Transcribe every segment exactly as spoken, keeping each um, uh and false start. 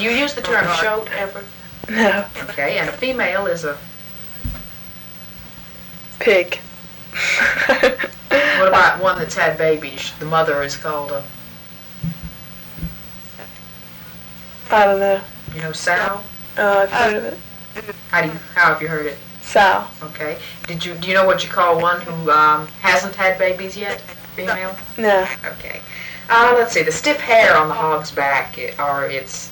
Do you use the term shote ever? No. Okay, and a female is a... Pig. What about one that's had babies? The mother is called a... I don't know. You know, sow? Oh, I've heard of it. How do you, how have you heard it? Sow. Okay. Did you, do you know what you call one who um, hasn't had babies yet? Female? No. Okay. Uh, let's see, the stiff hair on the hog's back, it, or it's...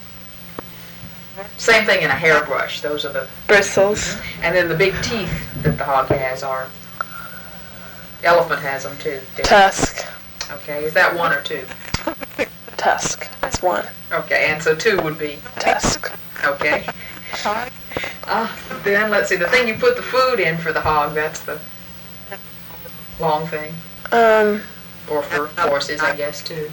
Same thing in a hairbrush. Those are the... Bristles. And then the big teeth that the hog has are... Elephant has them too. Tusk. Okay, is that one or two? Tusk. That's one. Okay, and so two would be... Tusk. Okay. Uh, then, let's see, the thing you put the food in for the hog, that's the long thing. Um... Or for horses, I guess, too.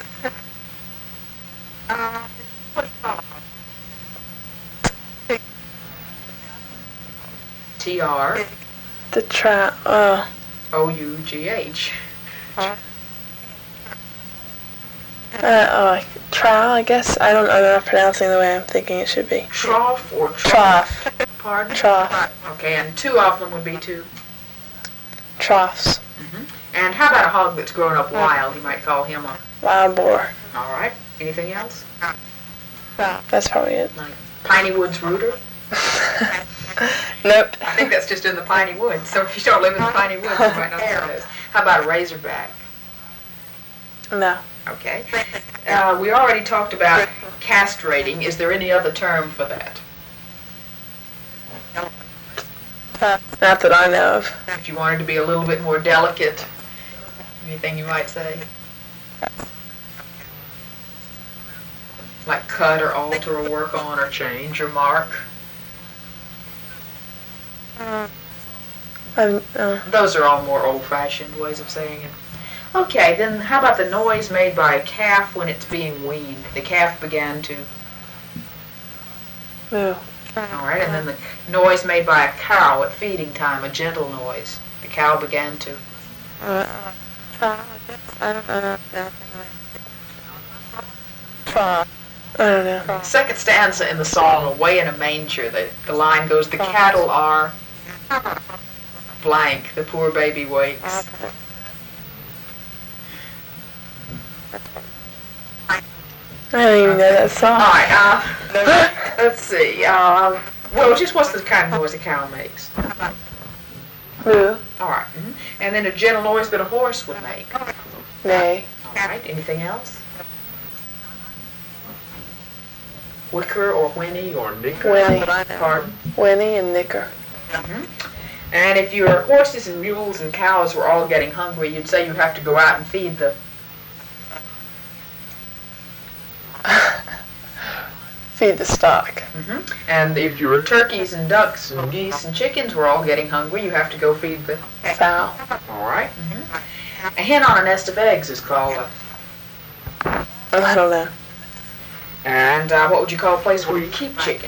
T R The trap. Uh... O U G H. Uh, uh, trowel, I guess. I don't know if I'm pronouncing the way I'm thinking it should be. Trough or Trough. Pardon? Trough. Okay, and two of them would be two. Troughs. Mm-hmm. And how about a hog that's grown up wild? You might call him a... Wild boar. All right. Anything else? That's probably it. Like Piney Woods Rooter? Nope. I think that's just in the Piney Woods. So if you don't live in the Piney Woods, you might not know what it is. How about a razorback? No. Okay. Uh, we already talked about castrating. Is there any other term for that? Not that I know of. If you wanted to be a little bit more delicate, anything you might say? Like cut or alter or work on or change or mark? Um, uh, Those are all more old-fashioned ways of saying it. Okay, then how about the noise made by a calf when it's being weaned? The calf began to... moo. All right, and then the noise made by a cow at feeding time, a gentle noise. The cow began to... I don't know. Second stanza in the song, Away in a Manger, the, the line goes, the cattle are blank, the poor baby wakes. I don't even know that song. All right, uh, let's see. Uh, well, just what's the kind of noise a cow makes? Moo. All right. Mm-hmm. And then a gentle noise that a horse would make. Neigh. All right. Anything else? Whicker or whinny or nicker? Whinny. Pardon? Whinny and nicker. Mm-hmm. And if your horses and mules and cows were all getting hungry, you'd say you have to go out and feed the... Feed the stock. Mm-hmm. And if your turkeys and ducks and geese and chickens were all getting hungry, you have to go feed the... Fowl. All right. Mm-hmm. A hen on a nest of eggs is called a... Oh, I don't know. And uh, what would you call a place where you keep chickens?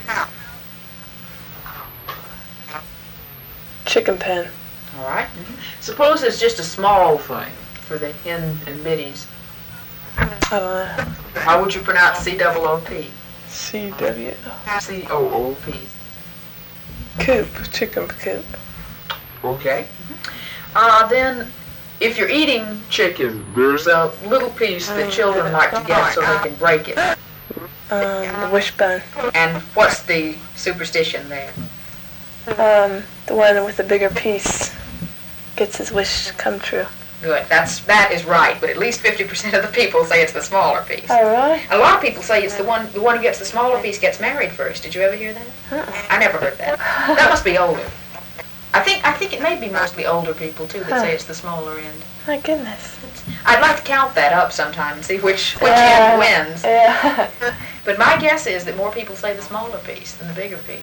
Chicken pen. All right. Mm-hmm. Suppose it's just a small thing for the hen and biddies. I don't know. How would you pronounce C O O P? C W. C O O P. Coop. Chicken coop. Okay. Uh, then, if you're eating chicken, there's a little piece that children like to get so they can break it. Um, the wishbone. And what's the superstition there? Um, the one with the bigger piece gets his wish come true. Good. That's that is right. But at least fifty percent of the people say it's the smaller piece. Oh, really? A lot of people say it's the one the one who gets the smaller piece gets married first. Did you ever hear that? Uh-uh. I never heard that. That must be older. I think I think it may be mostly older people too that say it's the smaller end. My goodness. I'd like to count that up sometime and see which which Yeah. end wins. Yeah. But my guess is that more people say the smaller piece than the bigger piece.